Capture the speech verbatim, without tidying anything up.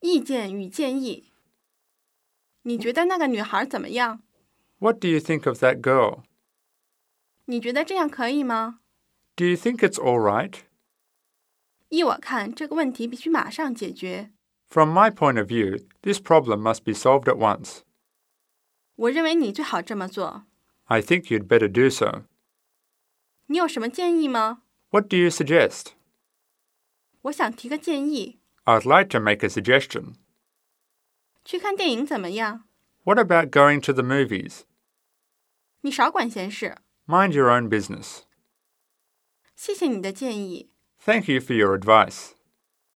意见与建议。你觉得那个女孩怎么样？ What do you think of that girl? 你觉得这样可以吗？ Do you think it's all right? 依我看，这个问题必须马上解决。 From my point of view, this problem must be solved at once. 我认为你最好这么做。 I think you'd better do so. 你有什么建议吗？ What do you suggest? 我想提个建议。 I'd like to make a suggestion. 去看电影怎么样？ What about going to the movies? 你少管闲事。 Mind your own business. 谢谢你的建议。 Thank you for your advice.